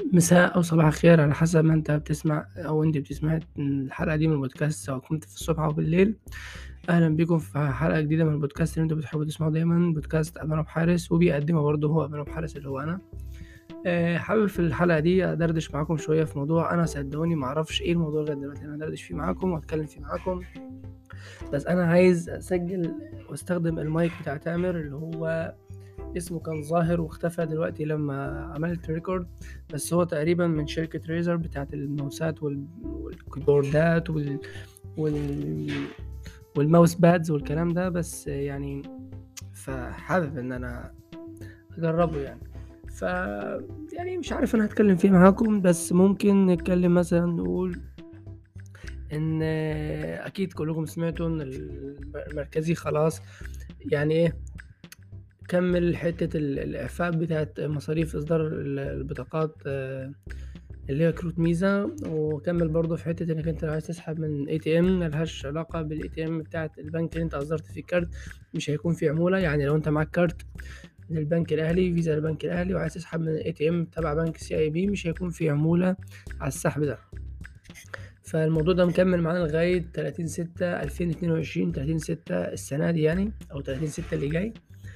مساء أو صباح الخير على حسب ما أنت بتسمع أو أنت بتسمع الحلقة دي من البودكاست، سواء كنت في الصبح أو بالليل. أهلا بكم في حلقة جديدة من البودكاست اللي أنتوا بتحبوا تسمعوا دايما، بودكاست أمانة بحارس، وبيقدمه برضه هو أمانة بحارس اللي هو أنا. حابب في الحلقة دي أدردش معاكم شوية في موضوع أنا صدقوني معرفش إيه الموضوع لغاية دلوقتي. أنا أدردش فيه معاكم وأتكلم فيه معاكم، بس أنا عايز أسجل واستخدم المايك بتاع تامر اللي هو اسمه كان ظاهر واختفى دلوقتي لما عملت ريكورد. بس هو تقريبا من شركة ريزر بتاعت الماوسات والكيبوردات وال... والماوس بادز والكلام ده، بس يعني فحابب ان انا اجربه يعني. ف يعني مش عارف انا هتكلم فيه معاكم، بس ممكن نتكلم مثلا نقول ان اكيد كلكم سمعتوا ان المركزي خلاص يعني ايه كمل حتة الإعفاء بتاعت مصاريف إصدار البطاقات، اللي هي كروت ميزة، وكمل برضه في حتة إنك أنت لو عايز تسحب من ATM ملهاش علاقة بالATM بتاعت البنك اللي أنت أصدرت فيه الكارت، مش هيكون فيه عمولة. يعني لو أنت معاك كارت للبنك الأهلي، فيزا للبنك الأهلي، وعايز تسحب من ATM تبع بنك CIB، مش هيكون فيه عمولة على السحب ده. فالموضوع ده مكمل معانا لغاية 30/6/2022، 30/6 السنة دي يعني، أو 30/6 اللي جاي.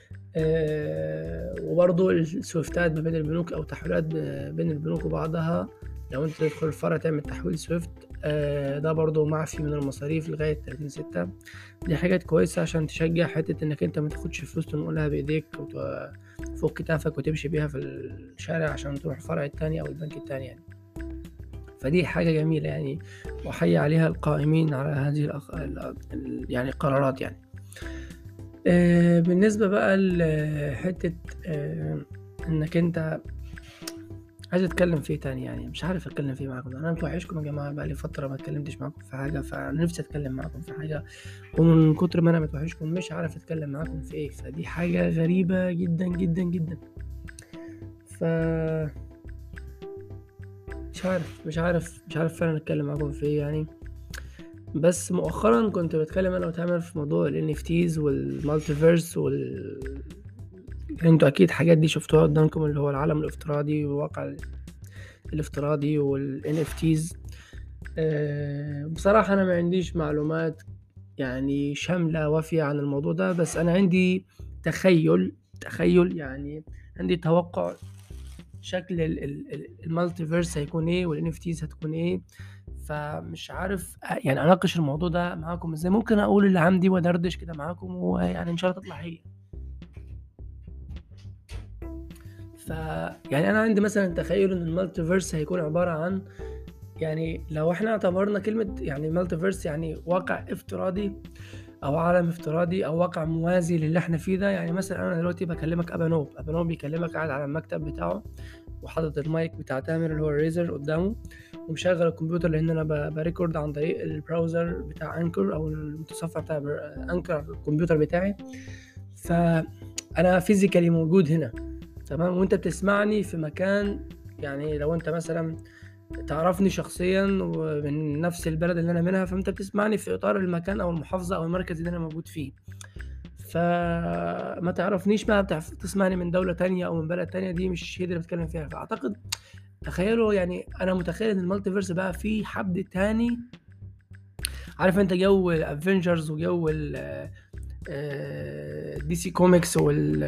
وبرضو السويفتات ما بين البنوك او تحويلات بين البنوك وبعضها، لو انت تدخل الفرع تعمل تحويل سويفت، ده برضو معفي من المصاريف لغاية 30/6. دي حاجات كويسة عشان تشجع حتة انك انت ما تاخدش فلوس تنقلها بايديك فوق كتافك وتمشي بيها في الشارع عشان تروح الفرع التاني او البنك التاني يعني. فدي حاجة جميلة يعني، وحي عليها القائمين على هذه يعني القرارات يعني. بالنسبة بقى لحتة انك انت عايز اتكلم فيه تاني، يعني مش عارف اتكلم فيه معاكم. انا متوحشكم يا جماعة، بقى لي فترة ما اتكلمتش معاكم في حاجة، فانا نفسي اتكلم معاكم في حاجة، ومن كتر ما انا متوحشكم مش عارف اتكلم معاكم في ايه. فدي حاجة غريبة جدا جدا جدا. ف مش عارف فعلا اتكلم معاكم في ايه يعني. بس مؤخرا كنت بتكلم انا وتامر في موضوع ال NFTs والمالتيفيرس انتوا اكيد حاجات دي شفتوها قدامكم، اللي هو العالم الافتراضي والواقع الافتراضي وال NFTs. بصراحة انا ما عنديش معلومات يعني شاملة وافية عن الموضوع ده، بس انا عندي تخيل يعني، عندي توقع شكل المالتيفيرس هيكون ايه وال NFTs هتكون ايه. فمش عارف يعني اناقش الموضوع ده معاكم ازاي. ممكن اقول اللي عندي ودردش كده معاكم، ويعني ان شاء الله تطلع هي. ف يعني انا عندي مثلا تخيل ان المالتيفيرس هيكون عبارة عن، يعني لو احنا اعتبرنا كلمة يعني مالتيفيرس يعني واقع افتراضي او عالم افتراضي او واقع موازي للي احنا فيه ده. يعني مثلا انا دلوقتي بكلمك ابانوب بيكلمك قاعد على المكتب بتاعه، وحاطط المايك بتاع تامر اللي هو الريزر قدامه، ومشغل الكمبيوتر لان انا بريكورد عن طريق البراوزر بتاع انكر او المتصفح بتاع انكر على الكمبيوتر بتاعي. فانا فيزيكالي موجود هنا، تمام، وانت بتسمعني في مكان. يعني لو انت مثلا تعرفني شخصيا ومن نفس البلد اللي انا منها، فانت بتسمعني في اطار المكان او المحافظة او المركز اللي انا موجود فيه. فما تعرفنيش بقى، بتعرف تسمعني من دولة تانية او من بلد تانية، دي مش هي اللي بتكلم فيها. فاعتقد تخيلوا يعني، انا متخيل ان المالتيفيرس بقى في حد تاني. عارف انت جو الافنجرز وجو دي سي كوميكس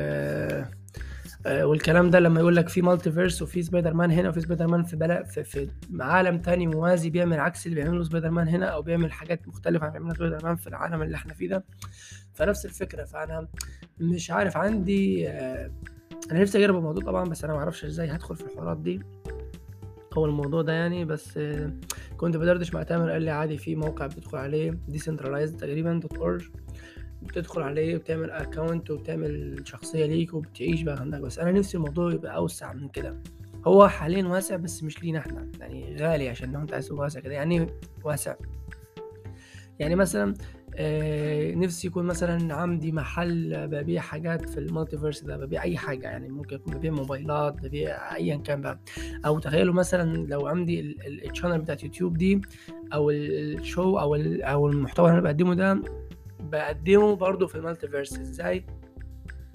والكلام ده، لما يقول لك في مالتيفيرس وفي سبايدر مان هنا وفي سبايدر مان في عالم تاني موازي بيعمل عكس اللي بيعمله سبايدر مان هنا، او بيعمل حاجات مختلفة عن اللي بيعملها سبايدر مان في العالم اللي احنا فيه ده. فنفس الفكرة. فانا مش عارف عندي انا نفسي اجرب الموضوع طبعا، بس انا ما اعرفش ازاي هدخل في الحوارات دي او الموضوع ده يعني. بس كنت بدردش مع تامر، قال لي عادي في موقع بتدخل عليه decentralized تقريبا .org، بتدخل عليه وبتعمل اكونت وبتعمل شخصية ليك وبتعيش بقى هناك. بس انا نفسي الموضوع يبقى اوسع من كده. هو حاليا واسع بس مش لينا احنا يعني، غالي عشان لو انت عايز تبقى واسع كده يعني. واسع يعني مثلا نفسي يكون مثلا عندي محل ببيع حاجات في المالتيفيرس ده، ببيع اي حاجه يعني، ممكن يكون ببيع موبايلات، ببيع ايا كان بقى. او تخيلوا مثلا لو عندي الشانل بتاعت يوتيوب دي، او الشو او المحتوى اللي انا بقدمه ده، بقدمه برضو في المالتيفيرس. ازاي؟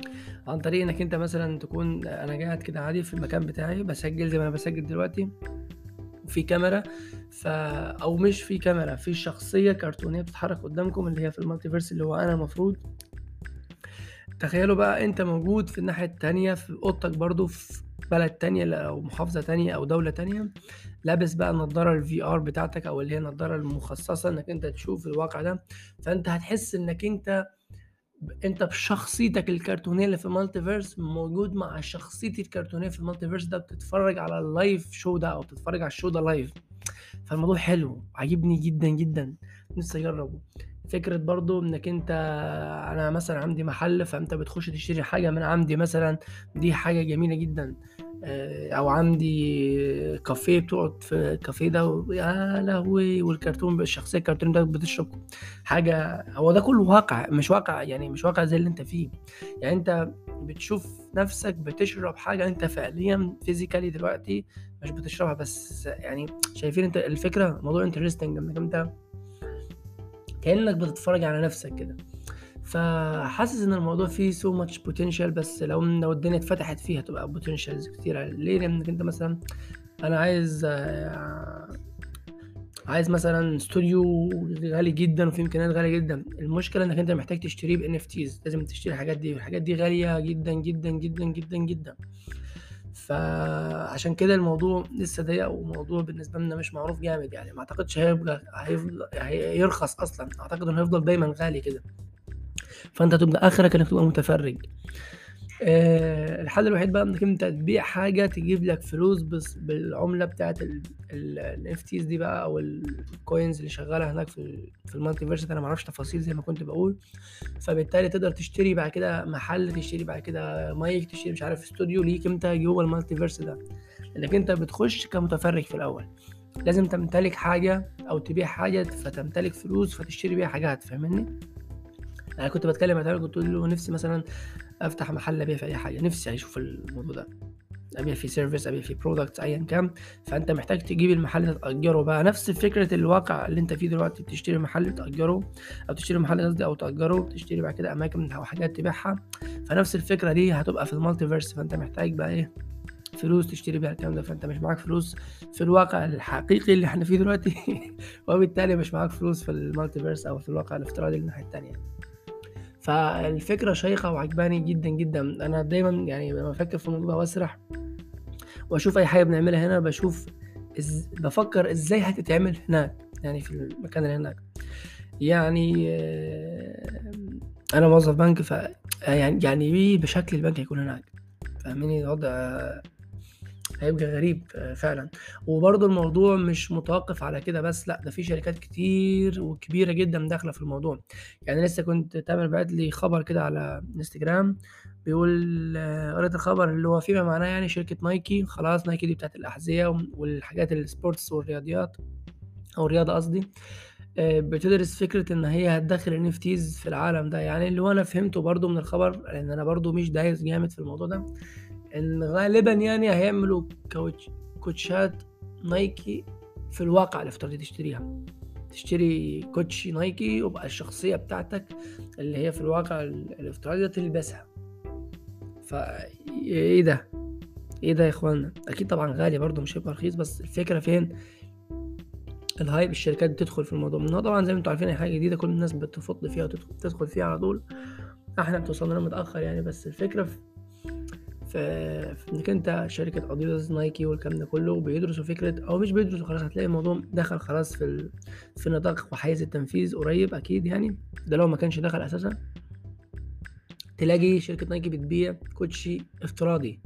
عن طريق إنك أنت مثلًا تكون أنا قاعد كده عادي في المكان بتاعي باسجل زي ما أنا باسجل دلوقتي، وفي كاميرا أو مش في كاميرا، في شخصية كرتونية بتتحرك قدامكم اللي هي في الMultiverse اللي هو أنا المفروض. تخيلوا بقى أنت موجود في الناحية التانية في أوضتك برضه في بلد تانية أو محافظة تانية أو دولة تانية، لابس بقى النضارة الVR بتاعتك أو اللي هي النضارة المخصصة إنك أنت تشوف الواقع ده، فأنت هتحس إنك أنت بشخصيتك الكرتونية اللي في الMultiverse موجود مع شخصيتي الكرتونية في الMultiverse ده، بتتفرج على الlive show ده أو بتتفرج على الshow ده live. فالموضوع حلو، عاجبني جدًا، جدًا، نفسي أجرّبه. فكرة برضه إنّك أنا مثلًا عندي محل، فأنت بتخش تشتري حاجة من عندي مثلًا، دي حاجة جميلة جدًا. أو عندي كافيه بتقعد في الكافيه ده يا لهوي! والكرتون الشخصية الكرتون ده بتشرب حاجة، هو ده كلّه واقع، مش واقع يعني مش واقع زي اللي أنت فيه. يعني أنت بتشوف نَفْسك بتشرب حاجة أنت فعليًا physically دلوقتي مش بتشربها، بس يعني شايفين أنت الفكرة؟ موضوع interesting إنك أنت كأنك بتتفرج على نفسك كده. فحاسس إن الموضوع فيه so much potential، بس لو الدنيا اتفتحت فيه هتبقى potentials كتيرة. ليه؟ لأنك أنت مثلًا أنا عايز مثلًا استوديو غالي جدًا وفيه إمكانيات غالية جدًا، المشكلة إنك أنت محتاج تشتريه بNFTs، لازم تشتري الحاجات دي، والحاجات دي غالية جدًا، جدًا، جدًا، جدًا، جدًا. فعشان كده الموضوع لسه ضيّق، وموضوع بالنسبة لنا مش معروف جامد يعني، ما أعتقدش هيفضل هيرخص أصلًا، أعتقد إنه هيفضل دايمًا غالي كده، فأنت هتبقى آخرك إنك تبقى متفرّج. الحل الوحيد بقى إنك أنت تبيع حاجة تجيب لك فلوس بالعملة بتاعة الNFTs دي بقى أو الcoins اللي شغّالة هناك في الMultiverse ده، أنا ما أعرفش تفاصيل زي ما كنت باقول. فبالتالي تقدر تشتري بعد كده محل، تشتري بعد كده مايك، تشتري مش عارف استوديو ليك أنت جوّه الMultiverse ده. لأنك أنت بتخش كمتفرج في الأول، لازم تمتلك حاجة أو تبيع حاجة فتمتلك فلوس فتشتري بيها حاجات، فاهمني؟ أنا كنت باتكلم مع تامر كنت باقول له نفسي مثلًا أفتح محل أبيع فيه أي حاجة، نفسي أشوف الموضوع ده، أبيع فيه service أبيع فيه products أيًا كان. فأنت محتاج تجيب المحل ده تأجره بقى، نفس فكرة الواقع اللي أنت فيه دلوقتي، بتشتري محل تأجره أو تشتري محل قصدي أو تأجره، تشتري بعد كده أماكن أو حاجات تبيعها. فنفس الفكرة دي هتبقى في الMultiverse، فأنت محتاج بقى إيه، فلوس تشتري بيها الكلام ده، فأنت مش معاك فلوس في الواقع الحقيقي اللي إحنا فيه دلوقتي وبالتالي مش معاك فلوس في الMultiverse أو في الواقع الافتراضي اللي الناحية التانية. فالفكرة شيقة وعجباني جدًا، جدًا. أنا دايمًا يعني لمّا بافكر في الموضوع ده وأسرح وأشوف أي حاجة بنعملها هنا، بافكر إزاي هتتعمل هناك، يعني في المكان اللي هناك. يعني أنا موظف بنك يعني إيه بشكل البنك هيكون هناك، فاهماني؟ الوضع هيبقى غريب فعلًا. وبرضه الموضوع مش متوقف على كده بس، لأ ده في شركات كتير وكبيرة جدًا داخلة في الموضوع. يعني لسه كنت تامر باعت لي خبر كده على إنستجرام بيقول قريت الخبر اللي هو فيما معناه يعني شركة نايكي خلاص، نايكي دي بتاعة الأحذية والحاجات الsports والرياضيات أو الرياضة قصدي، بتدرس فكرة إن هي هتدخّل NFTs في العالم ده. يعني اللي هو أنا فهمته برضه من الخبر، لإن أنا برضه مش دايس جامد في الموضوع ده، إن غالبًا يعني هيعملوا كوتشات نايكي في الواقع الافتراضي تشتريها، تشتري كوتشي نايكي ويبقى الشخصية بتاعتك اللي هي في الواقع الافتراضي ده تلبسها. إيه ده، إيه ده يا إخوانا! أكيد طبعًا غالي برضه مش هيبقى رخيص، بس الفكرة فين؟ الhype الشركات بتدخل في الموضوع، لأن هو طبعًا زي ما أنتم عارفين أي حاجة جديدة كل الناس بتفُط فيها تدخل فيها على طول، إحنا بتوصل لنا متأخر يعني. بس الفكرة في إنك أنت شركة أديداس، نايكي والكلام ده كله بيدرسوا فكرة أو مش بيدرسوا، خلاص هتلاقي الموضوع دخل خلاص في نطاق وحيز التنفيذ قريب أكيد يعني، ده لو ما كانش دخل أساسًا. تلاقي شركة نايكي بتبيع كوتشي افتراضي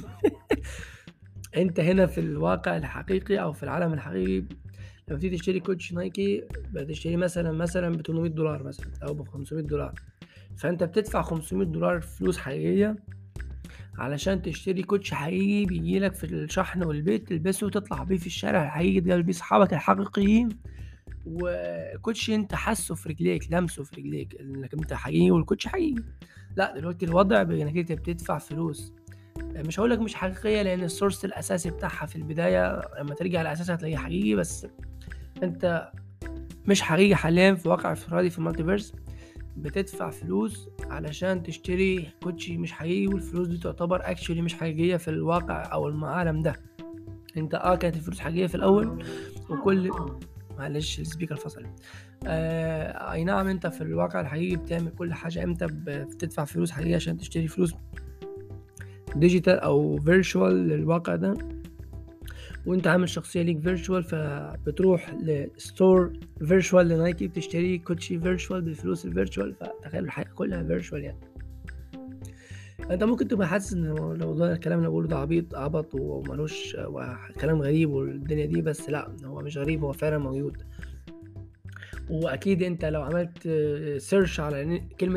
أنت هنا في الواقع الحقيقي أو في العالم الحقيقي لمّا تيجي تشتري كوتشي نايكي بتشتريه مثلًا ب$800 مثلًا أو ب$500، فأنت بتدفع $500 فلوس حقيقية علشان تشتري كوتشي حقيقي بييجي لك في الشحن والبيت تلبسه وتطلع بيه في الشارع الحقيقي تقابل بيه صحابك الحقيقيين، وكوتشي أنت حاسّه في رجليك، لامسه في رجليك إنك أنت حقيقي والكوتشي حقيقي. لأ دلوقتي الوضع بقى إنك أنت بتدفع فلوس، مش هاقول لك مش حقيقية لأن الsource الأساسي بتاعها في البداية لمّا ترجع لأساسها هتلاقيه حقيقي، بس أنت مش حقيقي حاليًا في واقع افتراضي في الMultiverse. بتدفع فلوس علشان تشتري كوتشي مش حقيقي، والفلوس دي تعتبر اكشولي مش حقيقية في الواقع او العالم ده. انت كانت الفلوس حقيقية في الاول، وكل معلش السبيكر فصل. اي نعم، انت في الواقع الحقيقي بتعمل كل حاجة، انت بتدفع فلوس حقيقية عشان تشتري فلوس ديجيتال او فيرتشوال للواقع ده، وانت عامل شخصية ليك فيرتشوال، فبتروح لستور فيرتشوال لنايكي بتشتري كوتشي فيرتشوال بالفلوس الفيرتشوال، فتخيل الحياة كلها فيرتشوال يعني. انت ممكن تبقى حاسس ان لو ده الكلام اللي بقوله ده عبط وملوش وكلام غريب والدنيا دي، بس لا، هو مش غريب، هو فعلا موجود. واكيد انت لو عملت سيرش على كلمة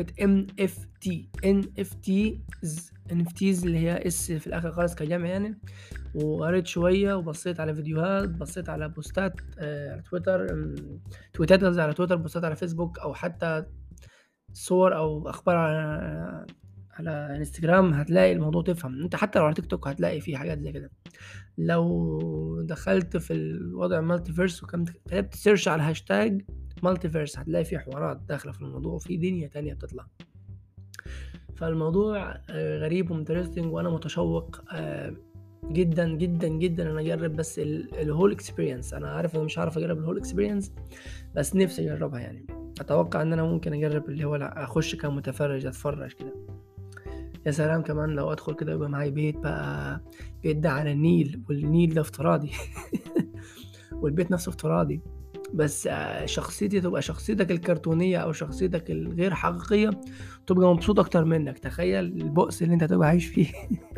NFTs اللي هي اس في الاخر خالص كجمع يعني، وقريت شوية وبصيت على فيديوهات، بصيت على بوستات على تويتات قصدي على تويتر، بوستات على فيسبوك، او حتى صور او اخبار على انستجرام، هتلاقي الموضوع تفهم. انت حتى لو على تيك توك هتلاقي فيه حاجات زي كده. لو دخلت في الوضع مالتيفيرس وكتبت سيرش على هاشتاج مالتيفيرس، هتلاقي فيه حوارات داخلة في الموضوع، وفي دنيا تانية بتطلع. فالموضوع غريب وانترستنج، وانا متشوق جدا جدا جدا انا اجرب بس الهول اكسبيرينس. انا عارف انا مش عارف اجرب الهول اكسبيرينس، بس نفسي اجربها يعني. اتوقع ان انا ممكن اجرب اللي هو اخش كمتفرج اتفرج كده. يا سلام كمان لو ادخل كده يبقى معايا بيت بقى، بيت ده على النيل، والنيل ده افتراضي والبيت نفسه افتراضي، بس شخصيتي تبقى شخصيتك الكرتونية او شخصيتك الغير حقيقية، تبقى مبسوط اكتر منك. تخيل البؤس اللي انت تبقى عايش فيه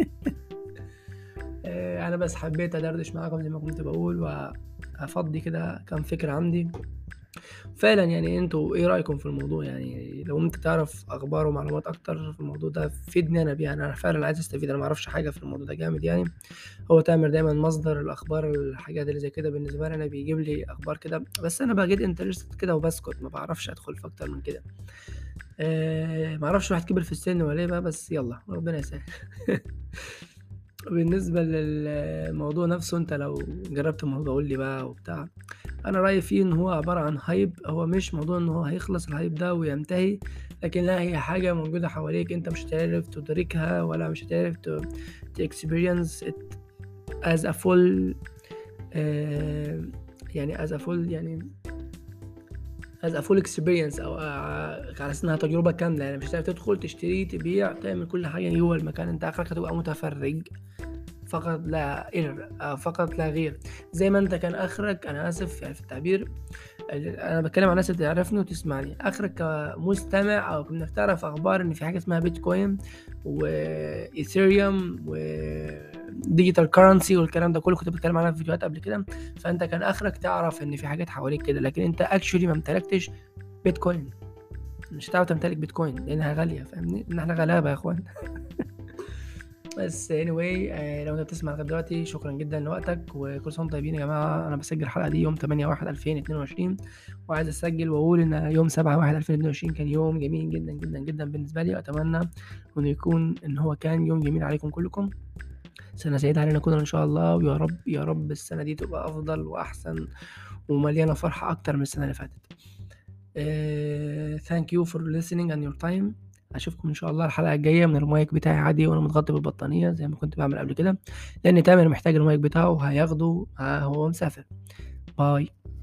انا بس حبيت ادردش معاكم زي ما كنت بقول، وافضي كده كام فكرة عندي فعلا. يعني انتوا ايه رأيكم في الموضوع؟ يعني لو انت تعرف اخبار ومعلومات اكتر في الموضوع ده فيدني انا بيها، انا فعلا عايز استفيد، انا ما اعرفش حاجة في الموضوع ده جامد يعني. هو تامر دايما مصدر الاخبار، الحاجات اللي زي كده بالنسبة لي انا بيجيب لي اخبار كده، بس انا بجد انترست كده وبسكت، ما بعرفش ادخل في اكتر من كده. ما اعرفش واحد كبر في السن ولا ايه بقى، بس يلا ربنا يسهل بالنسبة للموضوع نفسه، انت لو جربت الموضوع قول لي بقى وبتاع. انا رأيي فيه ان هو عبارة عن هايب، هو مش موضوع ان هو هيخلص الهايب ده وينتهي، لكن لا، هي حاجة موجودة حواليك، انت مش هتعرف تدركها ولا مش هتعرف experience it as a full يعني as a full يعني as a full experience، او على اساس انها تجربة كاملة. يعني مش هتعرف تدخل تشتري تبيع تعمل كل حاجة جوه المكان، انت اخرك هتبقى متفرج فقط لا فقط لا غير. زي ما انت كان اخرك، انا اسف يعني في التعبير، انا بتكلم عن الناس اللي تعرفني وتسمعني، اخرك كمستمع او انك تعرف اخبار ان في حاجه اسمها بيتكوين وايثيريوم وديجيتال كارنسي والكلام ده كله، كنت بتكلم عنها في فيديوهات قبل كده. فانت كان اخرك تعرف ان في حاجات حواليك كده، لكن انت اكشولي ما امتلكتش بيتكوين، مش هتعرف تمتلك بيتكوين لانها غاليه، فاهمني ان احنا غلابه يا اخوان بس anyway، لو انت بتسمع لغايه دلوقتي شكرا جدا لوقتك، وكل سنه وانتم طيبين يا جماعه. انا بسجل الحلقه دي يوم 8/1/2022، وعايز اسجل واقول ان يوم 7/1/2022 كان يوم جميل جدا جدا جدا بالنسبه لي، واتمنى انه يكون ان هو كان يوم جميل عليكم كلكم، سنه سعيده علينا كلنا ان شاء الله، ويا رب يا رب السنه دي تبقى افضل واحسن ومليانه فرحه اكتر من السنه اللي فاتت. thank you for listening and your time. اشوفكم ان شاء الله الحلقه الجايه من المايك بتاعي عادي وانا متغطي بالبطانيه زي ما كنت بعمل قبل كده، لان تامر محتاج المايك بتاعه هياخده هو مسافر. باي.